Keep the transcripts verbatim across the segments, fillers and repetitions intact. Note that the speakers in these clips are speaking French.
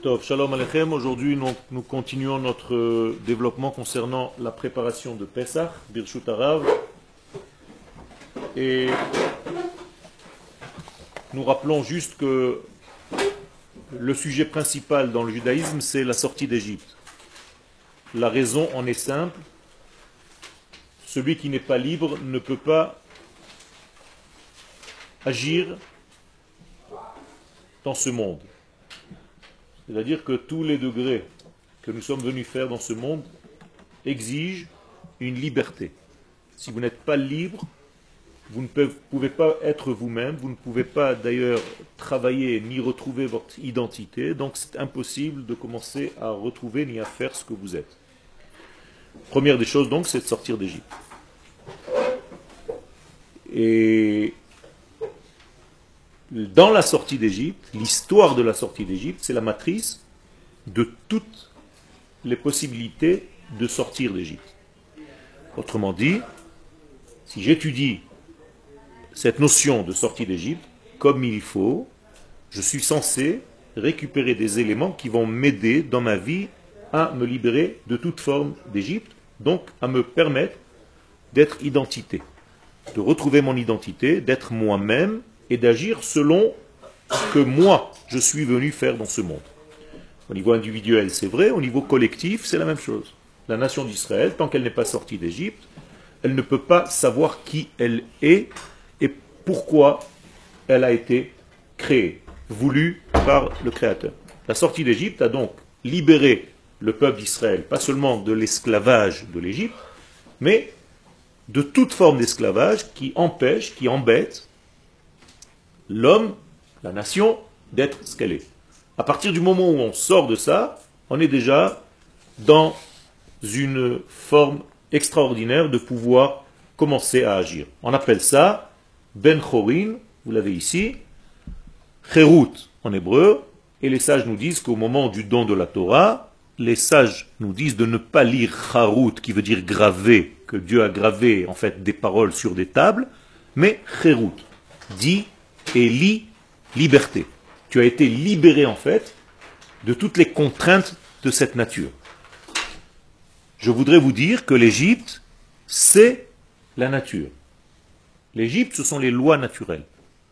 Tov, Shalom Aleichem. Aujourd'hui, nous, nous continuons notre euh, développement concernant la préparation de Pesach, Birshut Harav. Et nous rappelons juste que le sujet principal dans le judaïsme, c'est la sortie d'Égypte. La raison en est simple. Celui qui n'est pas libre ne peut pas agir dans ce monde. C'est-à-dire que tous les degrés que nous sommes venus faire dans ce monde exigent une liberté. Si vous n'êtes pas libre, vous ne pouvez pas être vous-même, vous ne pouvez pas d'ailleurs travailler ni retrouver votre identité, donc c'est impossible de commencer à retrouver ni à faire ce que vous êtes. Première des choses donc, c'est de sortir d'Égypte. Et dans la sortie d'Égypte, l'histoire de la sortie d'Égypte, c'est la matrice de toutes les possibilités de sortir d'Égypte. Autrement dit, si j'étudie cette notion de sortie d'Égypte comme il faut, je suis censé récupérer des éléments qui vont m'aider dans ma vie à me libérer de toute forme d'Égypte, donc à me permettre d'être identité, de retrouver mon identité, d'être moi-même, et d'agir selon ce que moi, je suis venu faire dans ce monde. Au niveau individuel, c'est vrai, au niveau collectif, c'est la même chose. La nation d'Israël, tant qu'elle n'est pas sortie d'Égypte, elle ne peut pas savoir qui elle est et pourquoi elle a été créée, voulue par le Créateur. La sortie d'Égypte a donc libéré le peuple d'Israël, pas seulement de l'esclavage de l'Égypte, mais de toute forme d'esclavage qui empêche, qui embête l'homme, la nation, d'être ce qu'elle est. À partir du moment où on sort de ça, on est déjà dans une forme extraordinaire de pouvoir commencer à agir. On appelle ça Ben Chorin, vous l'avez ici, Cherut en hébreu, et les sages nous disent qu'au moment du don de la Torah, les sages nous disent de ne pas lire Charut, qui veut dire graver, que Dieu a gravé en fait des paroles sur des tables, mais Cherut, dit et lit liberté. Tu as été libéré en fait de toutes les contraintes de cette nature. Je voudrais vous dire que l'Égypte, c'est la nature. L'Égypte, ce sont les lois naturelles.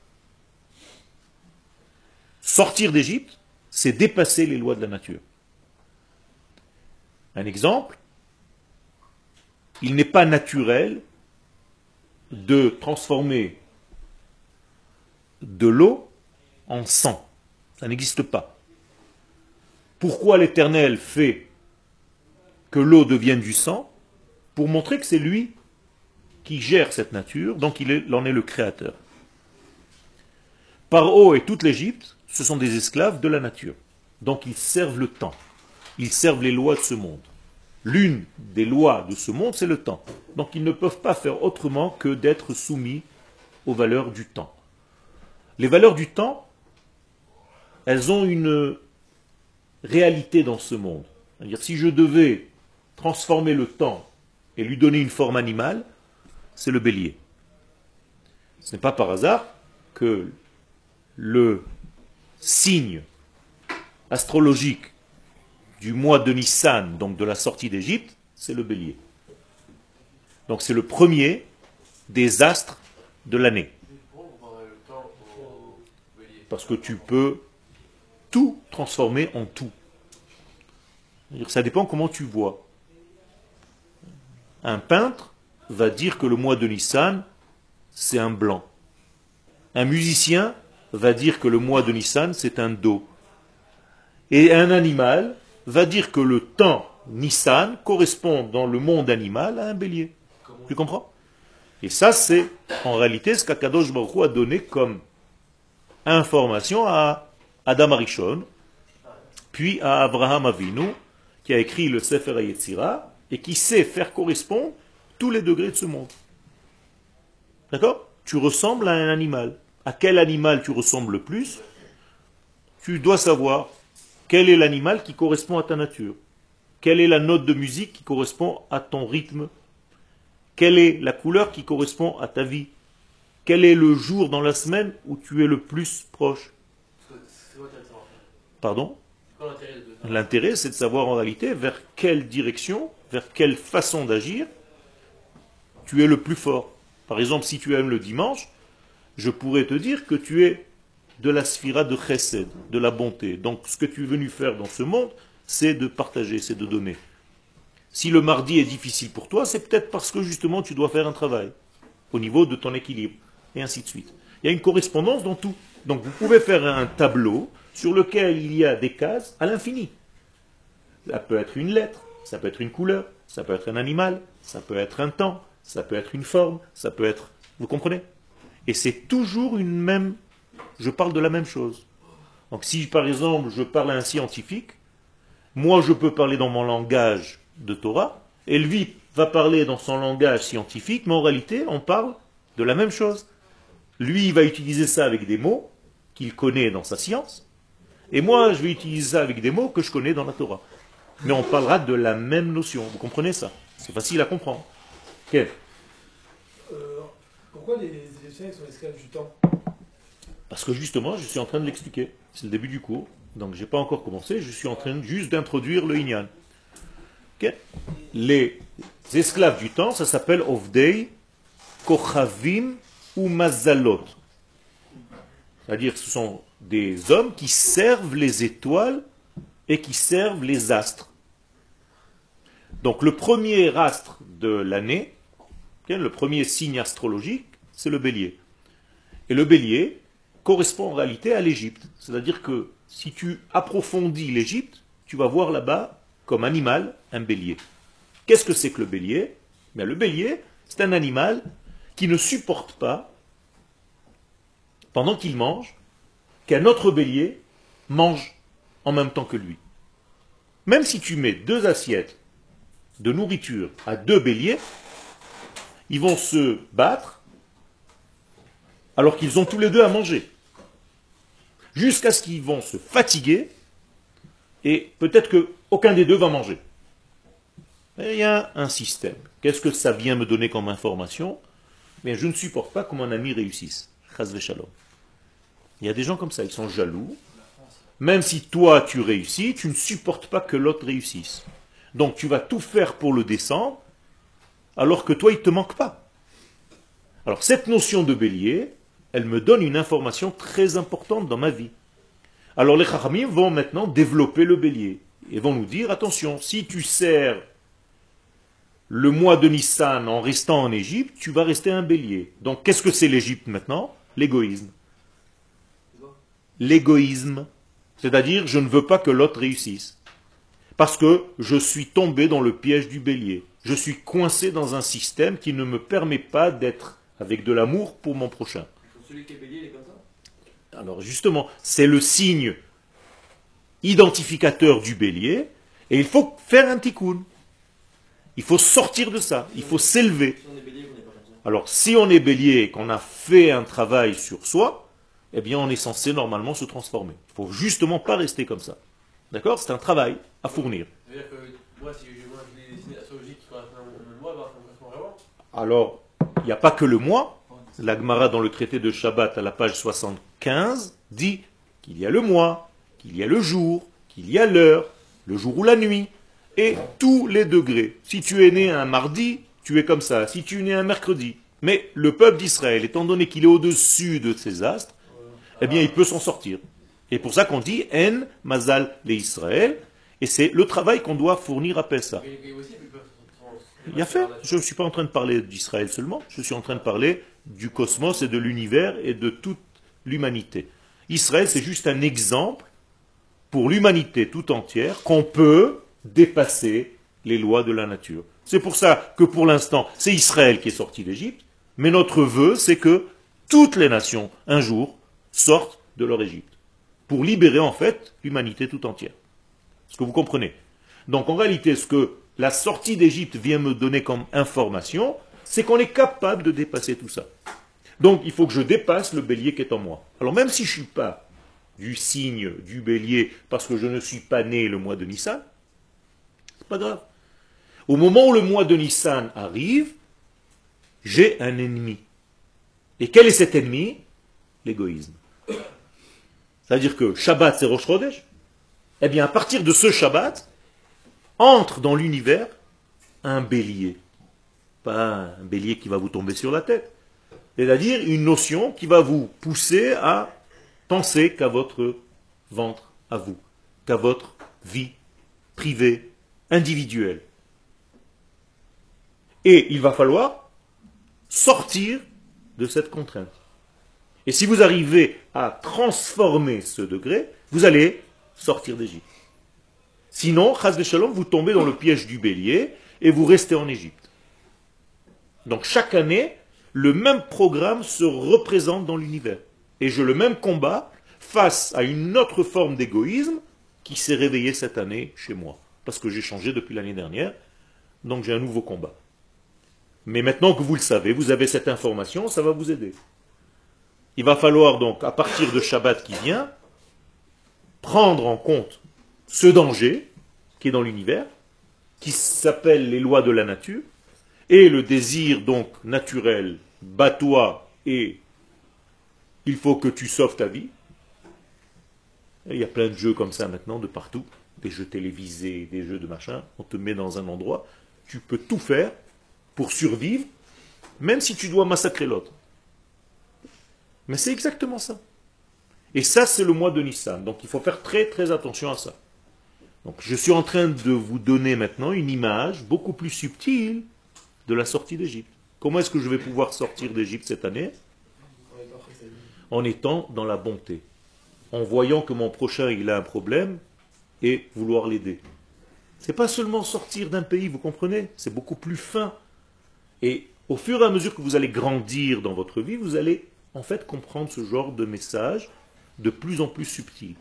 Sortir d'Égypte, c'est dépasser les lois de la nature. Un exemple, il n'est pas naturel de transformer de l'eau en sang. Ça n'existe pas. Pourquoi l'Éternel fait que l'eau devienne du sang? Pour montrer que c'est lui qui gère cette nature, donc il, est, il en est le créateur. Paro et toute l'Égypte, ce sont des esclaves de la nature. Donc ils servent le temps. Ils servent les lois de ce monde. L'une des lois de ce monde, c'est le temps. Donc ils ne peuvent pas faire autrement que d'être soumis aux valeurs du temps. Les valeurs du temps, elles ont une réalité dans ce monde. C'est-à-dire, si je devais transformer le temps et lui donner une forme animale, c'est le bélier. Ce n'est pas par hasard que le signe astrologique du mois de Nissan, donc de la sortie d'Égypte, c'est le bélier. Donc c'est le premier des astres de l'année. Parce que tu peux tout transformer en tout. Ça dépend comment tu vois. Un peintre va dire que le mois de Nissan, c'est un blanc. Un musicien va dire que le mois de Nissan, c'est un dos. Et un animal va dire que le temps Nissan correspond dans le monde animal à un bélier. Tu comprends? Et ça, c'est en réalité ce qu'Akadosh Baruch Hu a donné comme information à Adam Arishon, puis à Abraham Avinu, qui a écrit le Sefer HaYetzira, et qui sait faire correspondre tous les degrés de ce monde. D'accord? Tu ressembles à un animal. À quel animal tu ressembles le plus? Tu dois savoir quel est l'animal qui correspond à ta nature. Quelle est la note de musique qui correspond à ton rythme? Quelle est la couleur qui correspond à ta vie? Quel est le jour dans la semaine où tu es le plus proche? Pardon? L'intérêt, c'est de savoir en réalité vers quelle direction, vers quelle façon d'agir tu es le plus fort. Par exemple, si tu aimes le dimanche, je pourrais te dire que tu es de la sphira de chesed, de la bonté. Donc ce que tu es venu faire dans ce monde, c'est de partager, c'est de donner. Si le mardi est difficile pour toi, c'est peut-être parce que justement tu dois faire un travail au niveau de ton équilibre, et ainsi de suite. Il y a une correspondance dans tout. Donc vous pouvez faire un tableau sur lequel il y a des cases à l'infini. Ça peut être une lettre, ça peut être une couleur, ça peut être un animal, ça peut être un temps, ça peut être une forme, ça peut être... Vous comprenez? Et c'est toujours une même... Je parle de la même chose. Donc si par exemple je parle à un scientifique, moi je peux parler dans mon langage de Torah, et lui va parler dans son langage scientifique, mais en réalité on parle de la même chose. Lui il va utiliser ça avec des mots qu'il connaît dans sa science, et moi je vais utiliser ça avec des mots que je connais dans la Torah. Mais on parlera de la même notion, vous comprenez ça? C'est facile à comprendre. Quel euh, Pourquoi les Égyptiens sont esclaves du temps? Parce que justement, je suis en train de l'expliquer. C'est le début du cours, donc je n'ai pas encore commencé, je suis en train juste d'introduire le Inyan. Okay. Les esclaves du temps, ça s'appelle Ovdei, Kochavim ou Mazalot. C'est-à-dire que ce sont des hommes qui servent les étoiles et qui servent les astres. Donc le premier astre de l'année, okay, le premier signe astrologique, c'est le bélier. Et le bélier correspond en réalité à l'Égypte. C'est-à-dire que si tu approfondis l'Égypte, tu vas voir là-bas, comme animal, un bélier. Qu'est-ce que c'est que le bélier? Bien, le bélier, c'est un animal qui ne supporte pas, pendant qu'il mange, qu'un autre bélier mange en même temps que lui. Même si tu mets deux assiettes de nourriture à deux béliers, ils vont se battre alors qu'ils ont tous les deux à manger. Jusqu'à ce qu'ils vont se fatiguer et peut-être qu'aucun des deux va manger. Mais il y a un système. Qu'est-ce que ça vient me donner comme information? Bien, je ne supporte pas que mon ami réussisse. Chas v'shalom. Il y a des gens comme ça, ils sont jaloux. Même si toi tu réussis, tu ne supportes pas que l'autre réussisse. Donc tu vas tout faire pour le descendre, alors que toi il ne te manque pas. Alors cette notion de bélier, elle me donne une information très importante dans ma vie. Alors les Chachamim vont maintenant développer le bélier. Et vont nous dire, attention, si tu sers le mois de Nissan en restant en Égypte, tu vas rester un bélier. Donc qu'est-ce que c'est l'Égypte maintenant? L'égoïsme. L'égoïsme. C'est-à-dire, je ne veux pas que l'autre réussisse. Parce que je suis tombé dans le piège du bélier. Je suis coincé dans un système qui ne me permet pas d'être avec de l'amour pour mon prochain. Celui qui est bélier, il est comme ça? Alors justement, c'est le signe identificateur du bélier, et il faut faire un tikkun. Il faut sortir de ça, il faut s'élever. Si on est bélier, on n'est pas comme ça. Alors si on est bélier et qu'on a fait un travail sur soi, eh bien on est censé normalement se transformer. Il ne faut justement pas rester comme ça. D'accord? C'est un travail à fournir. Ça veut dire que moi, si je, moi, je l'ai dessiné astrologique qui correspond au mois, bah, ça me correspond vraiment? Alors, il n'y a pas que le mois. La Gemara dans le traité de Shabbat à la page soixante-quinze dit qu'il y a le mois, qu'il y a le jour, qu'il y a l'heure, le jour ou la nuit, et tous les degrés. Si tu es né un mardi, tu es comme ça. Si tu es né un mercredi. Mais le peuple d'Israël, étant donné qu'il est au-dessus de ces astres, eh bien il peut s'en sortir. Et pour ça qu'on dit En Mazal les Israël, et c'est le travail qu'on doit fournir à Pessah. Il y a fait. Je ne suis pas en train de parler d'Israël seulement, je suis en train de parler du cosmos et de l'univers et de toute l'humanité. Israël, c'est juste un exemple pour l'humanité tout entière qu'on peut dépasser les lois de la nature. C'est pour ça que pour l'instant, c'est Israël qui est sorti d'Égypte, mais notre vœu, c'est que toutes les nations, un jour, sortent de leur Égypte, pour libérer en fait l'humanité tout entière. Est-ce que vous comprenez? Donc en réalité, ce que la sortie d'Égypte vient me donner comme information, c'est qu'on est capable de dépasser tout ça. Donc il faut que je dépasse le bélier qui est en moi. Alors même si je ne suis pas du signe du bélier, parce que je ne suis pas né le mois de Nissan, c'est pas grave. Au moment où le mois de Nissan arrive, j'ai un ennemi. Et quel est cet ennemi? L'égoïsme. C'est-à-dire que Shabbat c'est Rosh Chodesh, Eh bien, à partir de ce Shabbat, entre dans l'univers un bélier. Pas un bélier qui va vous tomber sur la tête. C'est-à-dire une notion qui va vous pousser à penser qu'à votre ventre, à vous, qu'à votre vie privée, individuelle. Et il va falloir sortir de cette contrainte. Et si vous arrivez à transformer ce degré, vous allez sortir d'Égypte. Sinon, chas v'shalom, vous tombez dans le piège du bélier et vous restez en Égypte. Donc chaque année, le même programme se représente dans l'univers. Et je le même combat face à une autre forme d'égoïsme qui s'est réveillée cette année chez moi. Parce que j'ai changé depuis l'année dernière, donc j'ai un nouveau combat. Mais maintenant que vous le savez, vous avez cette information, ça va vous aider. Il va falloir donc, à partir de Shabbat qui vient, prendre en compte ce danger qui est dans l'univers, qui s'appelle les lois de la nature, et le désir donc naturel, bats-toi et il faut que tu sauves ta vie. Et il y a plein de jeux comme ça maintenant, de partout, des jeux télévisés, des jeux de machin, on te met dans un endroit, tu peux tout faire pour survivre, même si tu dois massacrer l'autre. Mais c'est exactement ça. Et ça, c'est le mois de Nissan. Donc il faut faire très très attention à ça. Donc je suis en train de vous donner maintenant une image beaucoup plus subtile de la sortie d'Égypte. Comment est-ce que je vais pouvoir sortir d'Égypte cette année? En étant dans la bonté. En voyant que mon prochain il a un problème et vouloir l'aider. C'est pas seulement sortir d'un pays, vous comprenez? C'est beaucoup plus fin. Et au fur et à mesure que vous allez grandir dans votre vie, vous allez en fait comprendre ce genre de message de plus en plus subtil.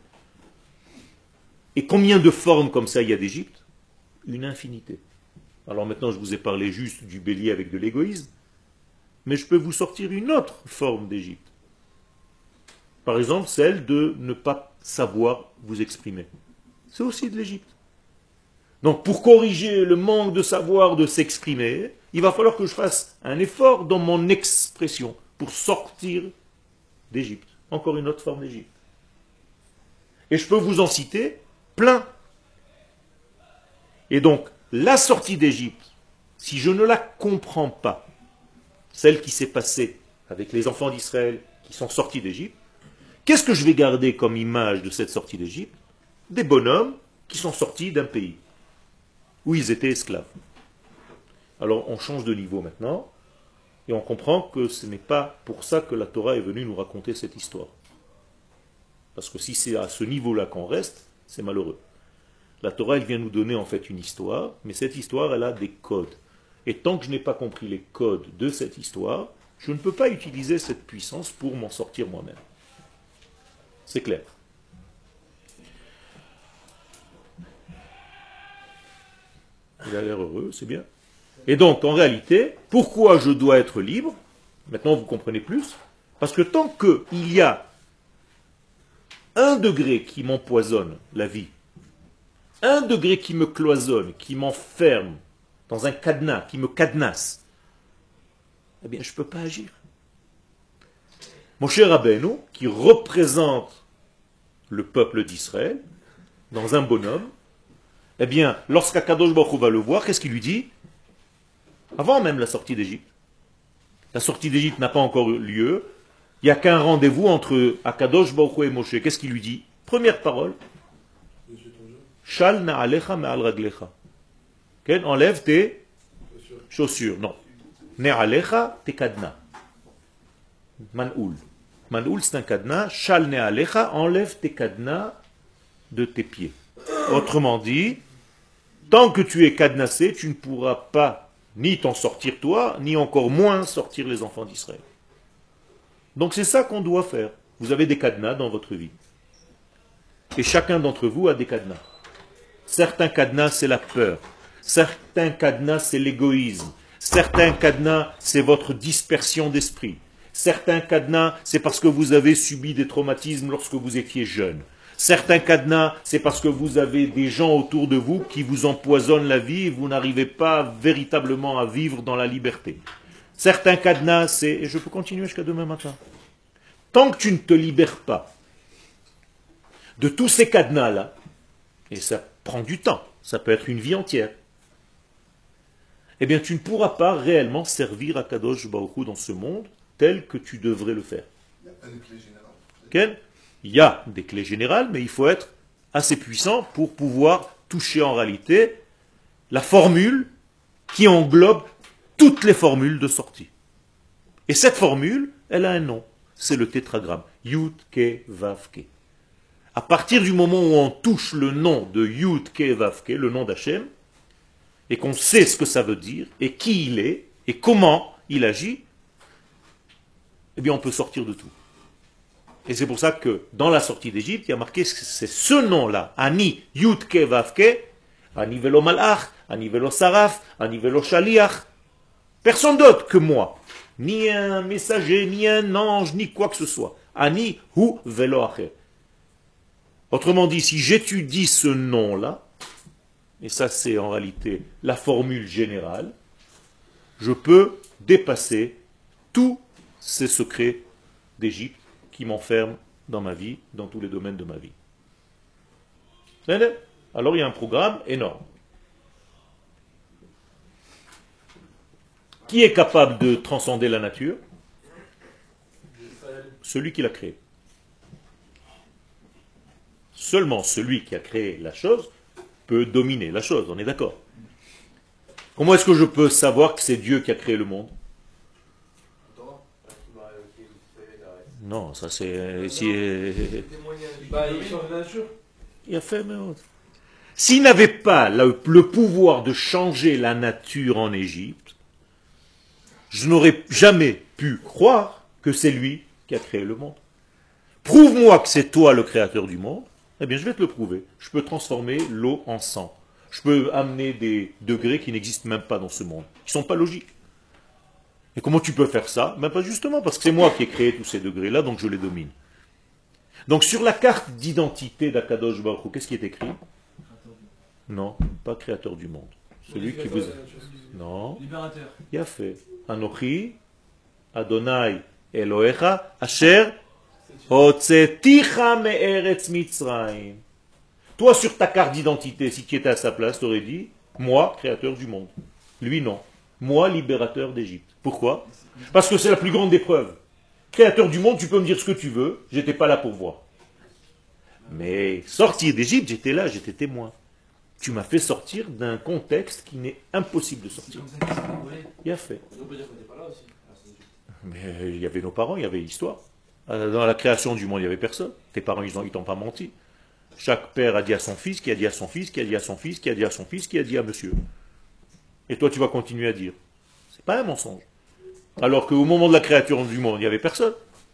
Et combien de formes comme ça il y a d'Égypte? Une infinité. Alors maintenant je vous ai parlé juste du bélier avec de l'égoïsme, mais je peux vous sortir une autre forme d'Égypte. Par exemple celle de ne pas savoir vous exprimer. C'est aussi de l'Égypte. Donc pour corriger le manque de savoir de s'exprimer, il va falloir que je fasse un effort dans mon expression pour sortir d'Égypte. Encore une autre forme d'Égypte. Et je peux vous en citer plein. Et donc, la sortie d'Égypte, si je ne la comprends pas, celle qui s'est passée avec les enfants d'Israël qui sont sortis d'Égypte, qu'est-ce que je vais garder comme image de cette sortie d'Égypte? Des bonhommes qui sont sortis d'un pays où ils étaient esclaves. Alors on change de niveau maintenant, et on comprend que ce n'est pas pour ça que la Torah est venue nous raconter cette histoire. Parce que si c'est à ce niveau-là qu'on reste, c'est malheureux. La Torah, elle vient nous donner en fait une histoire, mais cette histoire, elle a des codes. Et tant que je n'ai pas compris les codes de cette histoire, je ne peux pas utiliser cette puissance pour m'en sortir moi-même. C'est clair. Il a l'air heureux, c'est bien. Et donc, en réalité, pourquoi je dois être libre? Maintenant, vous comprenez plus. Parce que tant qu'il y a un degré qui m'empoisonne la vie, un degré qui me cloisonne, qui m'enferme dans un cadenas, qui me cadenasse, eh bien, je ne peux pas agir. Mon cher Rabbeinu, qui représente le peuple d'Israël, dans un bonhomme, eh bien, lorsqu'Akadosh Baruch Hu va le voir, qu'est-ce qu'il lui dit? Avant même la sortie d'Égypte. La sortie d'Égypte n'a pas encore eu lieu. Il n'y a qu'un rendez-vous entre Akadosh Baruch Hu et Moshe. Qu'est-ce qu'il lui dit? Première parole. Shal na'alecha me'al raglecha. Enlève tes chaussures. Non. Ne'alecha tes cadenas. Man'oul. Man'oul, c'est un cadenas. Shal ne'alecha, enlève tes cadenas de tes pieds. Autrement dit, tant que tu es cadenassé, tu ne pourras pas ni t'en sortir toi, ni encore moins sortir les enfants d'Israël. Donc c'est ça qu'on doit faire. Vous avez des cadenas dans votre vie. Et chacun d'entre vous a des cadenas. Certains cadenas, c'est la peur. Certains cadenas, c'est l'égoïsme. Certains cadenas, c'est votre dispersion d'esprit. Certains cadenas, c'est parce que vous avez subi des traumatismes lorsque vous étiez jeune. Certains cadenas, c'est parce que vous avez des gens autour de vous qui vous empoisonnent la vie et vous n'arrivez pas véritablement à vivre dans la liberté. Certains cadenas, c'est... Et je peux continuer jusqu'à demain matin. Tant que tu ne te libères pas de tous ces cadenas-là, et ça prend du temps, ça peut être une vie entière, eh bien tu ne pourras pas réellement servir à Kadosh Baruch Hu dans ce monde tel que tu devrais le faire. Il n'y a pas de clé générale. Okay? Il y a des clés générales, mais il faut être assez puissant pour pouvoir toucher en réalité la formule qui englobe toutes les formules de sortie. Et cette formule, elle a un nom, c'est le tétragramme, Yud Ke Vav Ke. À partir du moment où on touche le nom de Yud Ke Vav Ke, le nom d'Hachem, et qu'on sait ce que ça veut dire, et qui il est, et comment il agit, eh bien on peut sortir de tout. Et c'est pour ça que dans la sortie d'Égypte, il y a marqué, c'est ce nom-là, Ani Yud Ke Vav Ke, Ani Velo Malach, Ani Velo Saraf, Ani Velo Shaliach. Personne d'autre que moi. Ni un messager, ni un ange, ni quoi que ce soit. Ani Hu Velo Acher. Autrement dit, si j'étudie ce nom-là, et ça c'est en réalité la formule générale, je peux dépasser tous ces secrets d'Égypte qui m'enferment dans ma vie, dans tous les domaines de ma vie. Alors il y a un programme énorme. Qui est capable de transcender la nature? Celui qui l'a créé. Seulement celui qui a créé la chose peut dominer la chose, on est d'accord. Comment est-ce que je peux savoir que c'est Dieu qui a créé le monde? Non, ça c'est... Si, il a fait, mais autre. S'il n'avait pas le, le pouvoir de changer la nature en Égypte, je n'aurais jamais pu croire que c'est lui qui a créé le monde. Prouve-moi que c'est toi le créateur du monde, eh bien je vais te le prouver. Je peux transformer l'eau en sang. Je peux amener des degrés qui n'existent même pas dans ce monde, qui ne sont pas logiques. Et comment tu peux faire ça? Même pas justement parce que c'est moi qui ai créé tous ces degrés-là, donc je les domine. Donc sur la carte d'identité d'Akadosh Baruch Hu, qu'est-ce qui est écrit? Non, pas créateur du monde. Celui qui vous... Non. Libérateur. Il a fait. Anochi, Adonai, Elohecha, Asher, Hotzeticha me'eretz Mitzrayim. Toi, sur ta carte d'identité, si tu étais à sa place, tu aurais dit, moi, créateur du monde. Lui, non. Moi, libérateur d'Égypte. Pourquoi? Parce que c'est la plus grande des preuves. Créateur du monde, tu peux me dire ce que tu veux, j'étais pas là pour voir. Mais sortir d'Égypte, j'étais là, j'étais témoin. Tu m'as fait sortir d'un contexte qui n'est impossible de sortir. Il a fait. On peut dire qu'on n'est pas là aussi. Mais il y avait nos parents, il y avait l'histoire. Dans la création du monde, il n'y avait personne. Tes parents, ils ne t'ont pas menti. Chaque père a dit à son fils, qui a dit à son fils, qui a dit à son fils, qui a dit à son fils, qui a dit à monsieur. Et toi, tu vas continuer à dire. C'est pas un mensonge. Alors qu'au moment de la création du monde, il n'y avait personne.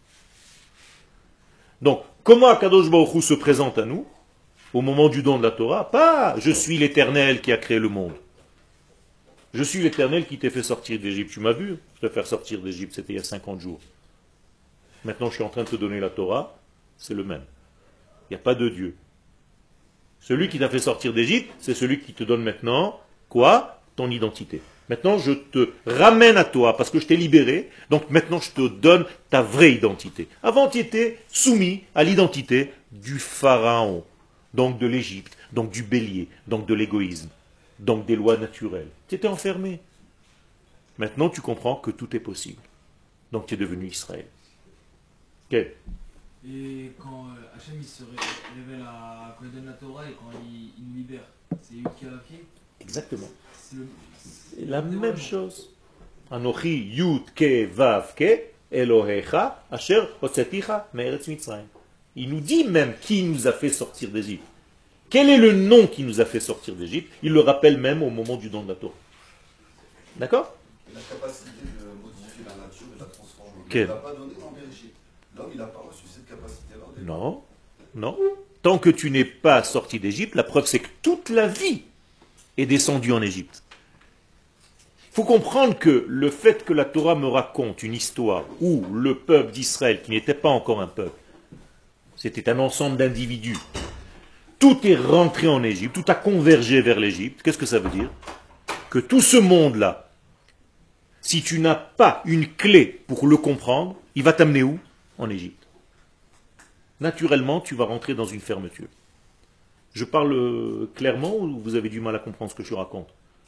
Donc, comment Akadosh Baruch Hu se présente à nous au moment du don de la Torah? Pas « je suis l'Éternel qui a créé le monde ». Je suis l'Éternel qui t'ai fait sortir d'Égypte. Tu m'as vu te faire sortir d'Égypte, c'était il y a cinquante jours. Maintenant, je suis en train de te donner la Torah, c'est le même. Il n'y a pas de Dieu. Celui qui t'a fait sortir d'Égypte, c'est celui qui te donne maintenant, quoi? Ton identité. Maintenant, je te ramène à toi, parce que je t'ai libéré, donc maintenant je te donne ta vraie identité. Avant, tu étais soumis à l'identité du pharaon, donc de l'Égypte, donc du bélier, donc de l'égoïsme, donc des lois naturelles. Tu étais enfermé. Maintenant, tu comprends que tout est possible. Donc tu es devenu Israël. Ok. Et quand euh, Hachem il se ré- révèle à, quand il donne la Torah et quand il, il nous libère, c'est Yud Ke Vav Ke. Exactement. C'est le- C'est la même chose. Anochi Yud Ke Vav Ke Elohecha Asher Hotzeticha me'eretz Mitzrayim. Il nous dit même qui nous a fait sortir d'Égypte. Quel est le nom qui nous a fait sortir d'Égypte? Il le rappelle même au moment du don de la Torah. D'accord? La capacité de modifier la nature et de la transformer. Quel? Il ne l'a pas donné dans Bereshit. L'homme, il n'a pas reçu cette capacité-là. au départ. Non, non. Tant que tu n'es pas sorti d'Égypte, la preuve c'est que toute la vie est descendue en Égypte. Il faut comprendre que le fait que la Torah me raconte une histoire où le peuple d'Israël, qui n'était pas encore un peuple, c'était un ensemble d'individus, tout est rentré en Égypte, tout a convergé vers l'Égypte, qu'est-ce que ça veut dire? Que tout ce monde-là, si tu n'as pas une clé pour le comprendre, il va t'amener où? En Égypte. Naturellement, tu vas rentrer dans une fermeture. Je parle euh, clairement ou vous avez du mal à comprendre ce que je raconte?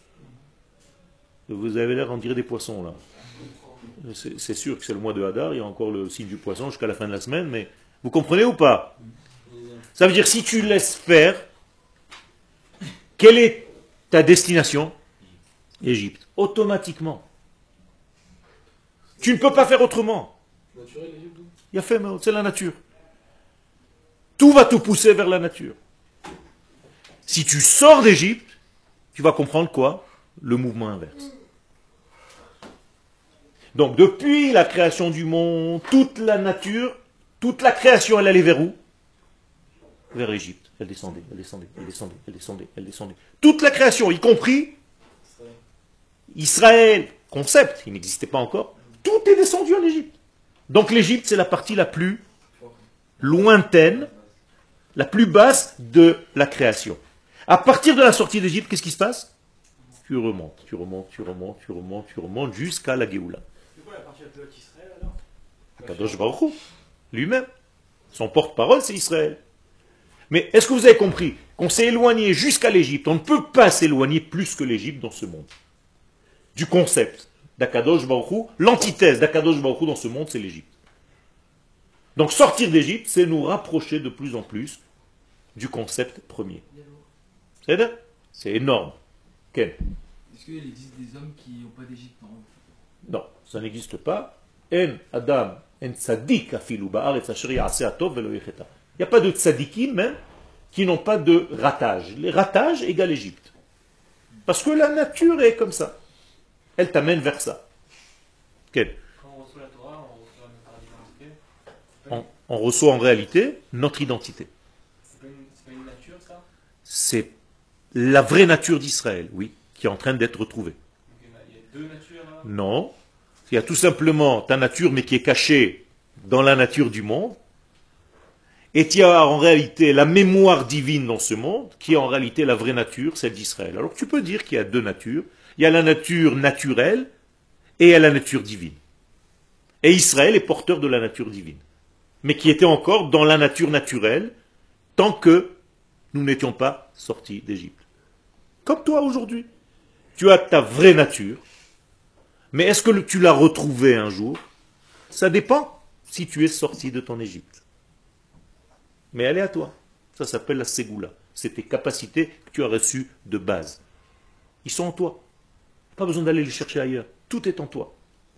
Vous avez l'air, on dirait des poissons là. C'est c'est sûr que c'est le mois de Hadar, il y a encore le signe du poisson jusqu'à la fin de la semaine, mais vous comprenez ou pas? Ça veut dire si tu laisses faire, quelle est ta destination? Égypte. Automatiquement. Tu ne peux pas faire autrement. Naturel, l'Égypte. Il y a fait, mais c'est la nature. Tout va te pousser vers la nature. Si tu sors d'Égypte, tu vas comprendre quoi? Le mouvement inverse. Donc depuis la création du monde, toute la nature, toute la création, elle allait vers où? Vers l'Égypte. Elle descendait, elle descendait, elle descendait, elle descendait, elle descendait. Toute la création, y compris Israël, concept, il n'existait pas encore, tout est descendu en Égypte. Donc l'Égypte, c'est la partie la plus lointaine, la plus basse de la création. À partir de la sortie d'Égypte, qu'est-ce qui se passe? Tu remontes, tu remontes, tu remontes, tu remontes, tu remontes jusqu'à la Géoula. C'est quoi la partie la plus haute d'Israël alors? Kadosh Baruch Hu, lui-même. Son porte-parole, c'est Israël. Mais est-ce que vous avez compris qu'on s'est éloigné jusqu'à l'Égypte? On ne peut pas s'éloigner plus que l'Égypte dans ce monde. Du concept d'Akadosh Baruch Hu, l'antithèse d'Akadosh Baruch Hu dans ce monde, c'est l'Égypte. Donc sortir d'Égypte, c'est nous rapprocher de plus en plus du concept premier. C'est C'est énorme. Ken? Est-ce qu'il existe des hommes qui n'ont pas d'Égypte en haut? Non, ça n'existe pas. En Adam, en Tzadik afilu ba'aretz asher ya'aseh hatov velo yecheta. Il n'y a pas de tzadikim même qui n'ont pas de ratage. Les ratages égale Égypte. Parce que la nature est comme ça. Elle t'amène vers ça. Ken? Quand on reçoit la Torah, on reçoit notre identité. On, on reçoit en réalité notre identité. C'est pas, une- c'est pas une nature ça? C'est la vraie nature d'Israël, oui, qui est en train d'être retrouvée. Donc, il y en a- il y a deux natures là. Non. Il y a tout simplement ta nature, mais qui est cachée dans la nature du monde. Et il y a en réalité la mémoire divine dans ce monde, qui est en réalité la vraie nature, celle d'Israël. Alors tu peux dire qu'il y a deux natures. Il y a la nature naturelle et il y a la nature divine. Et Israël est porteur de la nature divine. Mais qui était encore dans la nature naturelle, tant que nous n'étions pas sortis d'Égypte. Comme toi aujourd'hui. Tu as ta vraie nature. Mais est-ce que le- tu l'as retrouvée un jour? Ça dépend si tu es sorti de ton Égypte. Mais elle est à toi. Ça s'appelle la Ségoula. C'est tes capacités que tu as reçues de base. Ils sont en toi. Pas besoin d'aller les chercher ailleurs. Tout est en toi.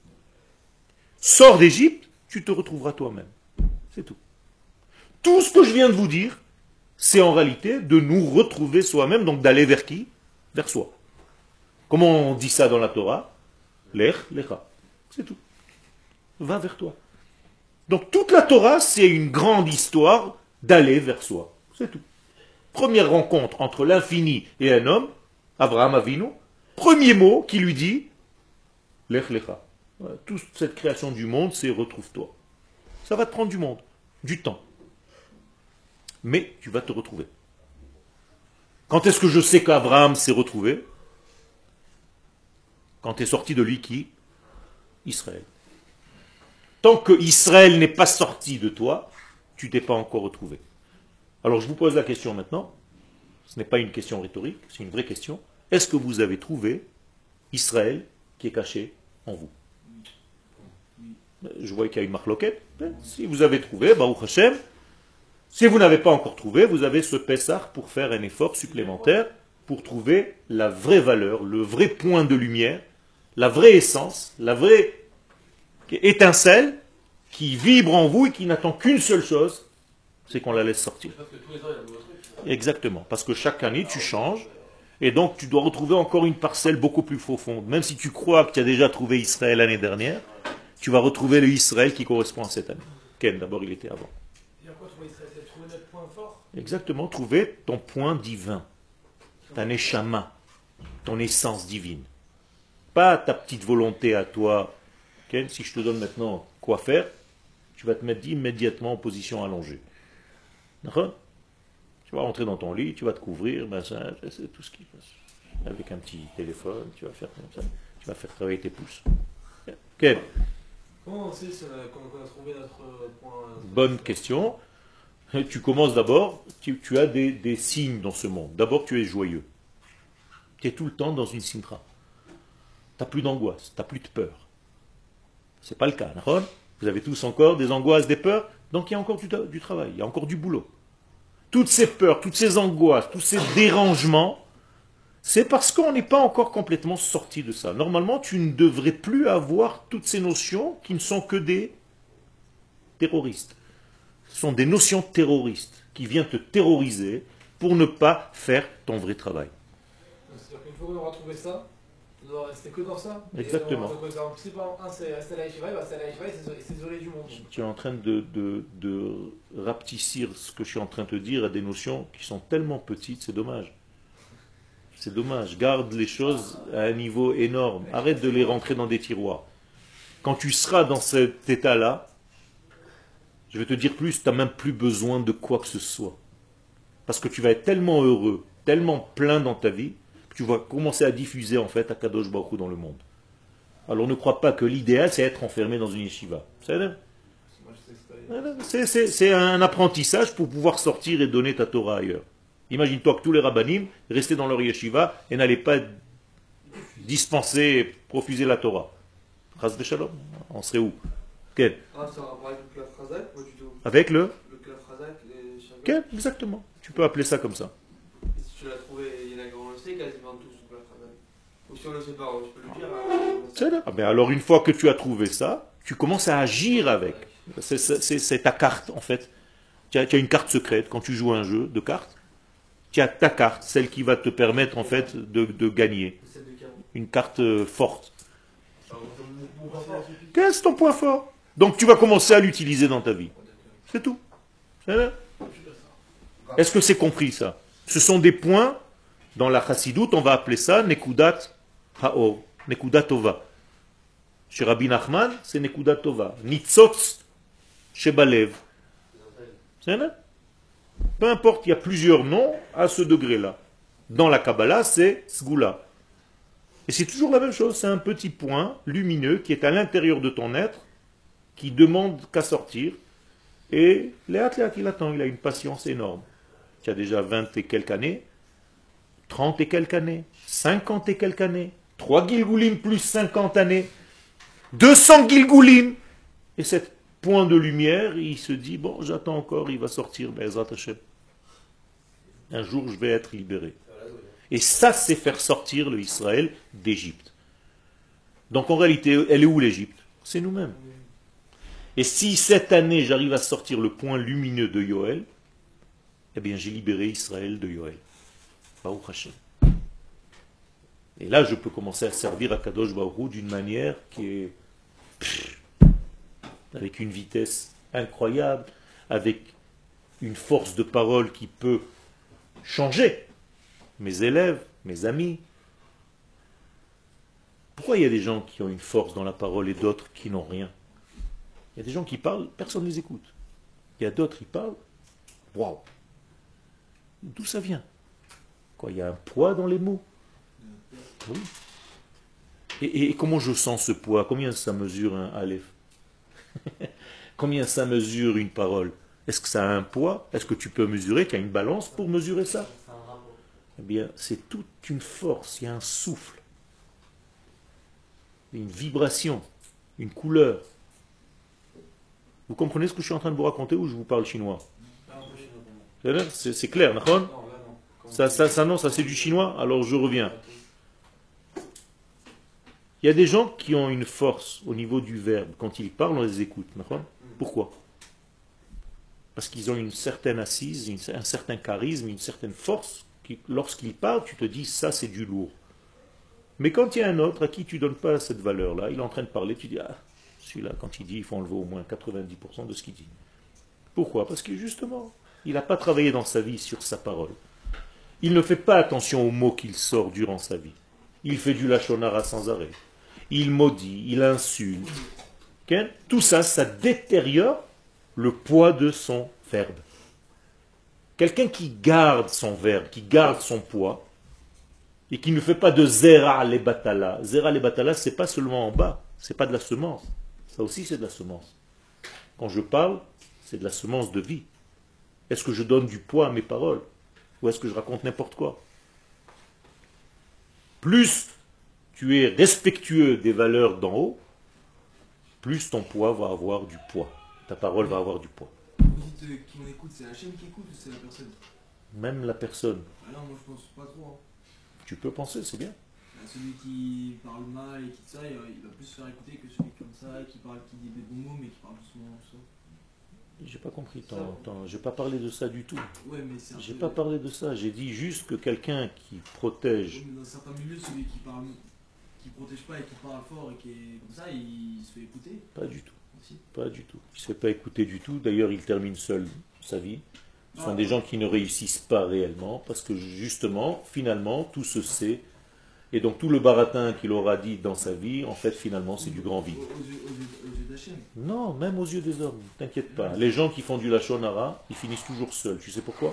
Sors d'Égypte, tu te retrouveras toi-même. C'est tout. Tout ce que je viens de vous dire, c'est en réalité de nous retrouver soi-même, donc d'aller vers qui? Vers soi. Comment on dit ça dans la Torah? Lech, lecha. C'est tout. Va vers toi. Donc toute la Torah, c'est une grande histoire d'aller vers soi. C'est tout. Première rencontre entre l'infini et un homme, Abraham Avinu, premier mot qui lui dit, Lech lecha. Voilà, toute cette création du monde, c'est retrouve-toi. Ça va te prendre du monde, du temps. Mais tu vas te retrouver. Quand est-ce que je sais qu'Abraham s'est retrouvé? Quand est sorti de lui qui? Israël. Tant que Israël n'est pas sorti de toi, tu t'es pas encore retrouvé. Alors je vous pose la question maintenant. Ce n'est pas une question rhétorique, c'est une vraie question. Est-ce que vous avez trouvé Israël qui est caché en vous? Je vois qu'il y a une marloquette. Si vous avez trouvé, Baruch Hashem. Si vous n'avez pas encore trouvé, vous avez ce Pessah pour faire un effort supplémentaire pour trouver la vraie valeur, le vrai point de lumière, la vraie essence, la vraie étincelle qui vibre en vous et qui n'attend qu'une seule chose, c'est qu'on la laisse sortir. Parce que tous les ans il y a un nouveau truc. Exactement, parce que chaque année tu changes et donc tu dois retrouver encore une parcelle beaucoup plus profonde. Même si tu crois que tu as déjà trouvé Israël l'année dernière, tu vas retrouver le Israël qui correspond à cette année. Ken, d'abord il était avant. Et à quoi trouver Israël? C'est trouver notre point fort? Exactement, trouver ton point divin, ta neshama, ton essence divine. Pas ta petite volonté à toi. Ken, si je te donne maintenant quoi faire, tu vas te mettre immédiatement en position allongée. D'accord? Tu vas rentrer dans ton lit, tu vas te couvrir, ben ça, c'est tout ce qui passe. Avec un petit téléphone, tu vas faire comme ça, tu vas faire travailler tes pouces. Ken, Comment on sait si on a, qu'on a trouvé notre point? bonne question. Tu commences d'abord, tu, tu as des, des signes dans ce monde. D'abord, tu es joyeux. Tu es tout le temps dans une simcha. Tu n'as plus d'angoisse, tu n'as plus de peur. Ce n'est pas le cas. D'accord? Vous avez tous encore des angoisses, des peurs, donc il y a encore du, du travail, il y a encore du boulot. Toutes ces peurs, toutes ces angoisses, tous ces dérangements, c'est parce qu'on n'est pas encore complètement sorti de ça. Normalement, tu ne devrais plus avoir toutes ces notions qui ne sont que des terroristes. Ce sont des notions terroristes qui viennent te terroriser pour ne pas faire ton vrai travail. C'est-à-dire qu'une fois qu'on aura trouvé ça, on doit rester que dans ça. Exactement. Et on, donc, par exemple, si par exemple, un c'est rester à la yeshiva, il va rester à la yeshiva et c'est s'isoler du monde. Tu es en train de, de, de rapetissir ce que je suis en train de te dire à des notions qui sont tellement petites, c'est dommage. C'est dommage. Garde les choses à un niveau énorme. Arrête de les rentrer dans des tiroirs. Quand tu seras dans cet état-là, je vais te dire plus, tu n'as même plus besoin de quoi que ce soit. Parce que tu vas être tellement heureux, tellement plein dans ta vie, que tu vas commencer à diffuser en fait Akadosh Baruch Hu dans le monde. Alors ne crois pas que l'idéal c'est être enfermé dans une yeshiva. C'est, c'est, c'est un apprentissage pour pouvoir sortir et donner ta Torah ailleurs. Imagine-toi que tous les rabbanim restaient dans leur yeshiva et n'allaient pas dispenser, profuser la Torah. Chas v'shalom, on serait où? Quel? Ah, ça va avec le clav Khazak, pas du tout. Avec le Le clav Khazak, les chakras. Quel? Exactement. Tu peux appeler ça comme ça. Et si tu l'as trouvé, il y en a qui on le sait quasiment tous, le clav Khazak. Ou si on le sait pas, tu peux le dire. euh, C'est là. Ah ben alors une fois que tu as trouvé ça, tu commences à agir avec. C'est, c'est- c'est ta carte en fait. Tu as, tu as une carte secrète quand tu joues à un jeu de cartes. Tu as ta carte, celle qui va te permettre en fait de, de gagner. C'est de Caron. Une carte euh, forte. Alors, mon- mon passeport, Qu'est-ce ton point fort? Donc tu vas commencer à l'utiliser dans ta vie. C'est tout. C'est là. Est-ce que c'est compris ça? Ce sont des points, dans la chassidoute, on va appeler ça Nekudat Haor, Nekudat Tova. Chez Rabbi Nachman, c'est Nekudat Tova. Nitzotz Shebalev. C'est là. Peu importe, il y a plusieurs noms à ce degré-là. Dans la Kabbalah, c'est Sgula. Et c'est toujours la même chose, c'est un petit point lumineux qui est à l'intérieur de ton être, qui demande qu'à sortir. Et Léat, Léat, il attend, il a une patience énorme. Tu as déjà vingt et quelques années, trente et quelques années, cinquante et quelques années, trois Gilgulim plus cinquante années, deux cents Gilgulim. Et cet point de lumière, il se dit, bon, j'attends encore, il va sortir, Be'ezrat Hashem. Un jour, je vais être libéré. Et ça, c'est faire sortir le Israël d'Égypte. Donc en réalité, elle est où l'Égypte? C'est nous-mêmes. Et si cette année, j'arrive à sortir le point lumineux de Yoël, eh bien j'ai libéré Israël de Yoël. Baruch Hashem. Et là, je peux commencer à servir à Kadosh Baruch Hu d'une manière qui est pff, avec une vitesse incroyable, avec une force de parole qui peut changer mes élèves, mes amis. Pourquoi il y a des gens qui ont une force dans la parole et d'autres qui n'ont rien? Il y a des gens qui parlent, personne ne les écoute. Il y a d'autres qui parlent, waouh! D'où ça vient? Quoi, il y a un poids dans les mots? Oui. Et, et- et comment je sens ce poids? Combien ça mesure un aleph? Combien ça mesure une parole? Est-ce que ça a un poids? Est-ce que tu peux mesurer? Qu'il y a une balance pour mesurer ça? Eh bien, c'est toute une force, il y a un souffle, une vibration, une couleur. Vous comprenez ce que je suis en train de vous raconter ou je vous parle chinois? C'est c'est- c'est clair, d'accord? Non, là non. Comme Ça, tu ça, dis. ça, non, ça c'est du chinois, alors je reviens. Il y a des gens qui ont une force au niveau du verbe. Quand ils parlent, on les écoute. D'accord? Pourquoi? Parce qu'ils ont une certaine assise, une- un certain charisme, une certaine force. Qui, lorsqu'ils parlent, tu te dis, ça c'est du lourd. Mais quand il y a un autre à qui tu ne donnes pas cette valeur-là, il est en train de parler, tu dis, ah, celui-là, quand il dit, il faut enlever au moins quatre-vingt-dix pour cent de ce qu'il dit. Pourquoi? Parce que justement, il n'a pas travaillé dans sa vie sur sa parole. Il ne fait pas attention aux mots qu'il sort durant sa vie. Il fait du lachonara sans arrêt. Il maudit, il insulte. Ok? Tout ça, ça détériore le poids de son verbe. Quelqu'un qui garde son verbe, qui garde son poids, et qui ne fait pas de zera les batala. Zera les batala, c'est pas seulement en bas, c'est pas de la semence. Ça aussi, c'est de la semence. Quand je parle, c'est de la semence de vie. Est-ce que je donne du poids à mes paroles? Ou est-ce que je raconte n'importe quoi? Plus tu es respectueux des valeurs d'en haut, plus ton poids va avoir du poids. Ta parole va avoir du poids. Vous dites euh, qui on écoute, c'est Hachem qui écoute ou c'est la personne? Même la personne. Ah non, moi je pense pas trop. Hein. Tu peux penser, c'est bien. Bah, celui qui parle mal et qui dit ça, il va il va plus se faire écouter que celui comme ça, qui parle, qui dit des bons mots mais qui parle doucement. Ça. J'ai pas compris. Ton, ton, j'ai pas parlé de ça du tout. Ouais, mais c'est un J'ai peu- pas parlé de ça. J'ai dit juste que quelqu'un qui protège. Ouais, mais dans certains milieux, celui qui parle, qui protège pas et qui parle fort et qui est comme ça, il se fait écouter Pas du tout. aussi. Pas du tout. Il ne se fait pas écouter du tout. D'ailleurs, il termine seul sa vie. Ce sont Ah, des ouais. gens qui ne réussissent pas réellement parce que justement, finalement, tout se sait. Et donc tout le baratin qu'il aura dit dans sa vie, en fait, finalement, c'est du grand vide. Aux, aux yeux, aux yeux- aux yeux d'Hachem. Non, même aux yeux des hommes, t'inquiète pas. Les gens qui font du lachon hara, ils finissent toujours seuls. Tu sais pourquoi?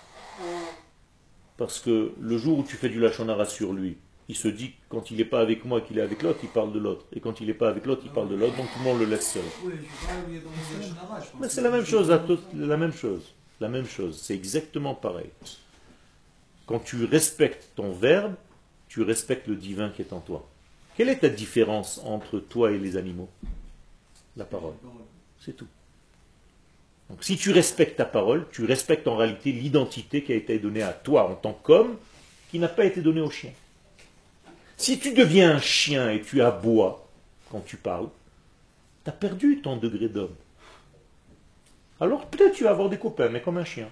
Parce que le jour où tu fais du lachon hara sur lui, il se dit que quand il n'est pas avec moi, qu'il est avec l'autre, il parle de l'autre. Et quand il n'est pas avec l'autre, il parle de l'autre. Donc tout le monde le laisse seul. Oui, je suis pas obligatoirement dans le Shonara, je pense. Mais c'est la même chose, à tout- la même chose. La même chose. C'est exactement pareil. Quand tu respectes ton verbe, tu respectes le divin qui est en toi. Quelle est ta différence entre toi et les animaux? La parole. C'est tout. Donc si tu respectes ta parole, tu respectes en réalité l'identité qui a été donnée à toi en tant qu'homme, qui n'a pas été donnée au chien. Si tu deviens un chien et tu aboies quand tu parles, tu as perdu ton degré d'homme. Alors peut-être tu vas avoir des copains, mais comme un chien.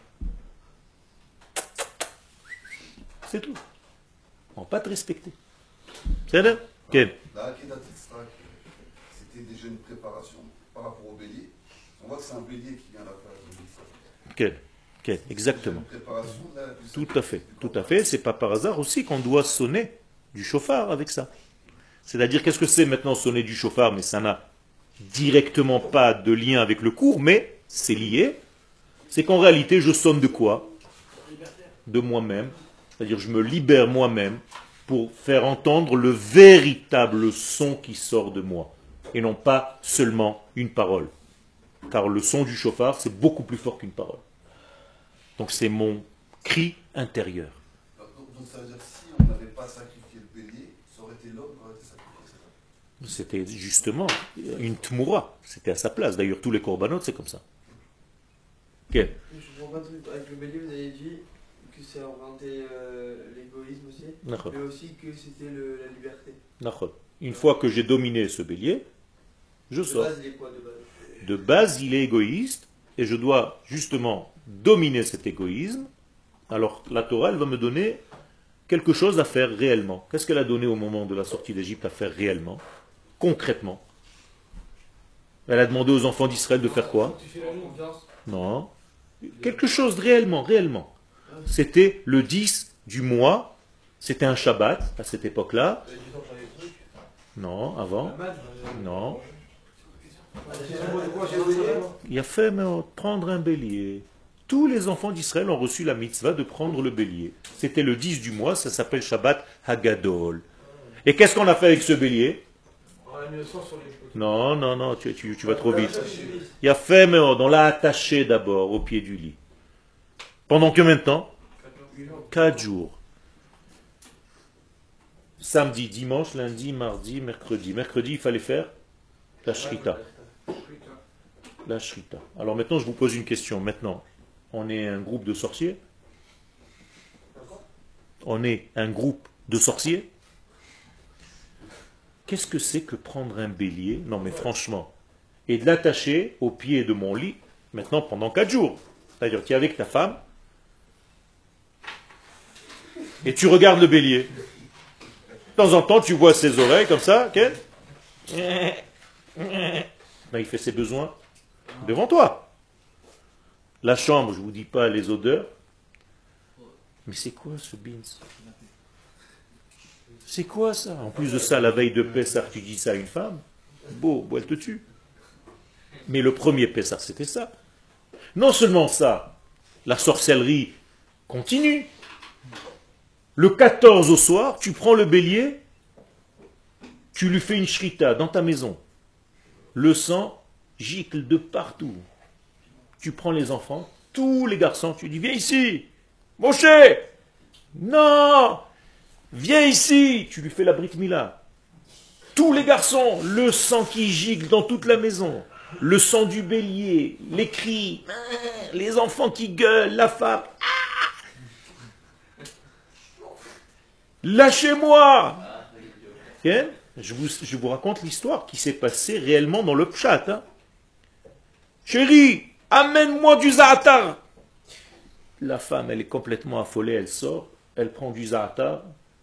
C'est tout. On ne va pas te respecter. C'est là? Quel? La Hakeda Tetzrak, c'était déjà une préparation par rapport au bélier. On voit que c'est un bélier qui vient à la place de Mitzvah. Quel? Quel? Exactement. C'est une préparation de la- du Tout à fait. Tout à fait. C'est pas par hasard aussi qu'on doit sonner du chauffard avec ça. C'est-à-dire, qu'est-ce que c'est maintenant sonner du chauffard? Mais ça n'a directement pas de lien avec le cours, mais c'est lié. C'est qu'en réalité, je sonne de quoi? De moi-même. C'est-à-dire, je me libère moi-même pour faire entendre le véritable son qui sort de moi. Et non pas seulement une parole. Car le son du chauffard, c'est beaucoup plus fort qu'une parole. Donc c'est mon cri intérieur. Donc, donc ça veut dire que si on n'avait pas sacrifié le bélier, ça aurait été l'homme qui aurait été sacrifié. c'est ça? C'était justement une tmoura. C'était à sa place. D'ailleurs, tous les corbanotes, c'est comme ça. Ok. Je comprends pas le truc. Avec le bélier, vous avez dit que c'est orienté euh, l'égoïsme aussi, D'accord. mais aussi que c'était le- la liberté. D'accord. Une fois que j'ai dominé ce bélier, je De sors. base, il est quoi de base? De base, il est égoïste et je dois justement dominer cet égoïsme. Alors, la Torah, elle va me donner quelque chose à faire réellement. Qu'est-ce qu'elle a donné au moment de la sortie d'Égypte à faire réellement, concrètement? Elle a demandé aux enfants d'Israël de faire quoi? Tu fais la longue. Confiance. Non. Quelque chose réellement, réellement. C'était le dix du mois. C'était un Shabbat à cette époque-là. Non, avant. Non. Il a fait mais, prendre un bélier. Tous les enfants d'Israël ont reçu la mitzvah de prendre le bélier. C'était le dix du mois, ça s'appelle Shabbat Hagadol. Et qu'est-ce qu'on a fait avec ce bélier? On a mis le sang sur les cheveux. Non, non, non, tu, tu- tu vas trop vite. Il a fait mais, on l'a attaché d'abord au pied du lit. Pendant combien de temps? Quatre jours. Samedi, dimanche, lundi, mardi, mercredi. Mercredi, il fallait faire la shrita. La shrita. Alors maintenant, je vous pose une question. Maintenant, on est un groupe de sorciers. On est un groupe de sorciers. Qu'est-ce que c'est que prendre un bélier? Non mais franchement. Et de l'attacher au pied de mon lit, maintenant pendant quatre jours. C'est-à-dire que tu es avec ta femme, et tu regardes le bélier. De temps en temps, tu vois ses oreilles comme ça. Okay? Ben, il fait ses besoins devant toi. La chambre, je ne vous dis pas les odeurs. Mais c'est quoi ce beans? C'est quoi ça? En plus de ça, la veille de Pessah, tu dis ça à une femme. Beau, bon, elle te tue. Mais le premier Pessah, c'était ça. Non seulement ça, la sorcellerie continue. Le quatorze au soir, tu prends le bélier, tu lui fais une shrita dans ta maison. Le sang gicle de partout. Tu prends les enfants, tous les garçons, tu dis, viens ici, Moshe, non, viens ici, tu lui fais la brit mila. Tous les garçons, le sang qui gicle dans toute la maison, le sang du bélier, les cris, les enfants qui gueulent, la femme. Lâchez-moi! Okay? Je, vous, je vous raconte l'histoire qui s'est passée réellement dans le pshat. Hein? Chérie, amène-moi du za'atar. La femme, elle est complètement affolée, elle sort, elle prend du za'atar.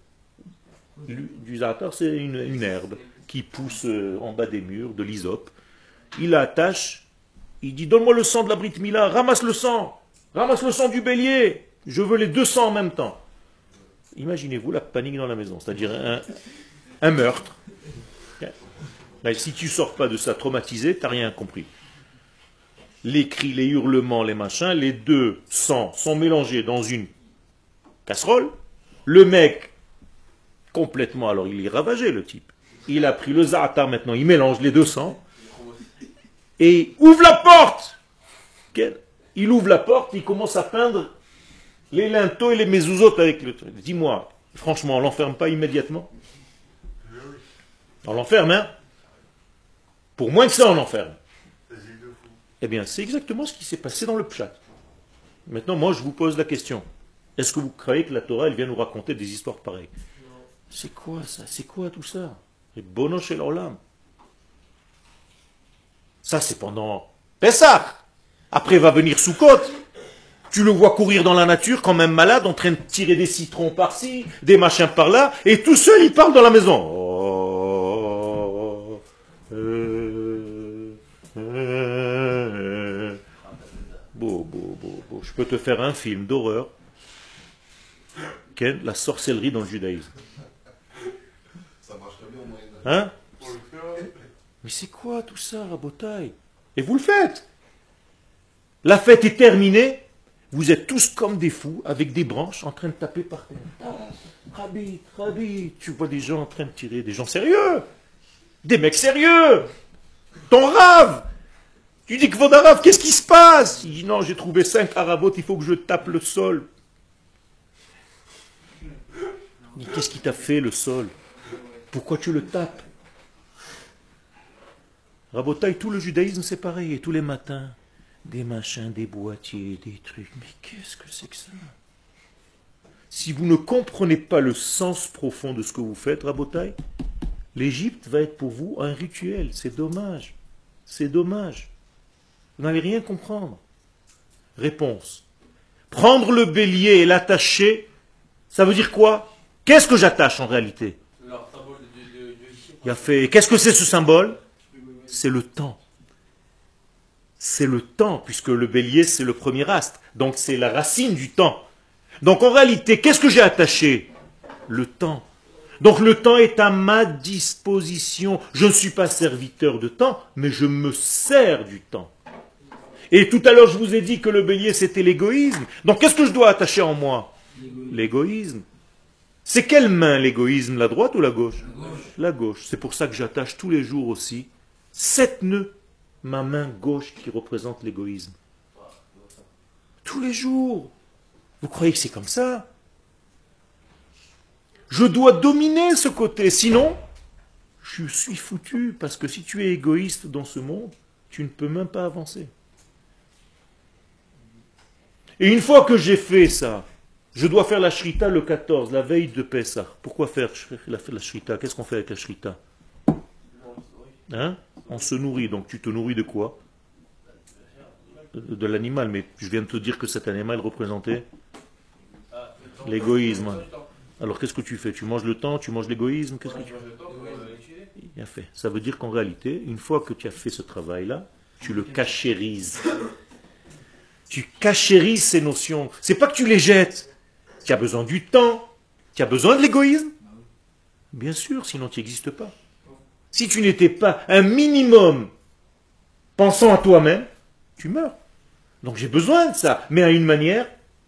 Du za'atar, c'est une, une herbe qui pousse en bas des murs, de l'hysope. Il la attache, il dit, donne-moi le sang de la Brit Mila, ramasse le sang, ramasse le sang du bélier, je veux les deux sangs en même temps. Imaginez-vous la panique dans la maison, c'est-à-dire un, un meurtre. Là, si tu ne sors pas de ça traumatisé, tu n'as rien compris. Les cris, les hurlements, les machins, les deux sangs sont mélangés dans une casserole. Le mec, complètement, alors il est ravagé le type. Il a pris le za'atar maintenant, il mélange les deux sangs. Et ouvre la porte. Il ouvre la porte, il commence à peindre les linteaux et les mezuzot avec le truc. Dis-moi, franchement, on l'enferme pas immédiatement? On l'enferme, hein? Pour moins que ça, on l'enferme. Eh bien, c'est exactement ce qui s'est passé dans le pshat. Maintenant, moi, je vous pose la question. Est-ce que vous croyez que la Torah, elle vient nous raconter des histoires pareilles? C'est quoi ça? C'est quoi tout ça? C'est bono chez l'orlam. Ça, c'est pendant Pessah. Après va venir Sukkot. Tu le vois courir dans la nature comme un malade en train de tirer des citrons par-ci, des machins par-là, et tout seul, il parle dans la maison. Oh, euh, euh, beau, beau, beau, beau. Je peux te faire un film d'horreur. Ken, la sorcellerie dans le judaïsme. Ça marcherait bien au Moyen-Âge. Hein? Mais c'est quoi tout ça, Rabotaï? Et vous le faites. La fête est terminée. Vous êtes tous comme des fous, avec des branches, en train de taper par terre. Ah, Rabbi, Rabbi, tu vois des gens en train de tirer, des gens sérieux. Des mecs sérieux. Ton rave. Tu dis que votre rave, qu'est-ce qui se passe? Il dit non, j'ai trouvé cinq arabotes, il faut que je tape le sol. Mais qu'est-ce qui t'a fait le sol? Pourquoi tu le tapes? Rabotaï, tout le judaïsme c'est pareil, et tous les matins, des machins, des boîtiers, des trucs. Mais qu'est-ce que c'est que ça? Si vous ne comprenez pas le sens profond de ce que vous faites, Rabotaï, l'Égypte va être pour vous un rituel. C'est dommage. C'est dommage. Vous n'allez rien comprendre. Réponse. Prendre le bélier et l'attacher, ça veut dire quoi? Qu'est-ce que j'attache en réalité? Il a fait. Qu'est-ce que c'est ce symbole? C'est le temps. C'est le temps, puisque le bélier, c'est le premier astre. Donc c'est la racine du temps. Donc en réalité, qu'est-ce que j'ai attaché? Le temps. Donc le temps est à ma disposition. Je ne suis pas serviteur de temps, mais je me sers du temps. Et tout à l'heure, je vous ai dit que le bélier, c'était l'égoïsme. Donc qu'est-ce que je dois attacher en moi? L'égoïsme. C'est quelle main l'égoïsme? La droite ou la gauche? La gauche. La gauche. C'est pour ça que j'attache tous les jours aussi sept nœuds. Ma main gauche qui représente l'égoïsme. Tous les jours. Vous croyez que c'est comme ça? Je dois dominer ce côté, sinon, je suis foutu, parce que si tu es égoïste dans ce monde, tu ne peux même pas avancer. Et une fois que j'ai fait ça, je dois faire la shrita le quatorze, la veille de Pessah. Pourquoi faire la, la shrita? Qu'est-ce qu'on fait avec la shrita? Hein? On se nourrit, donc tu te nourris de quoi? De, de l'animal, mais je viens de te dire que cet animal représentait l'égoïsme. Alors qu'est-ce que tu fais? Tu manges le temps, tu manges l'égoïsme? Qu'est-ce que tu fais? Bien fait. Ça veut dire qu'en réalité, une fois que tu as fait ce travail-là, tu le cachérises. Tu cachérises ces notions. C'est pas que tu les jettes. Tu as besoin du temps. Tu as besoin de l'égoïsme. Bien sûr, sinon tu n'existes pas. Si tu n'étais pas un minimum pensant à toi-même, tu meurs. Donc j'ai besoin de ça, mais à une manière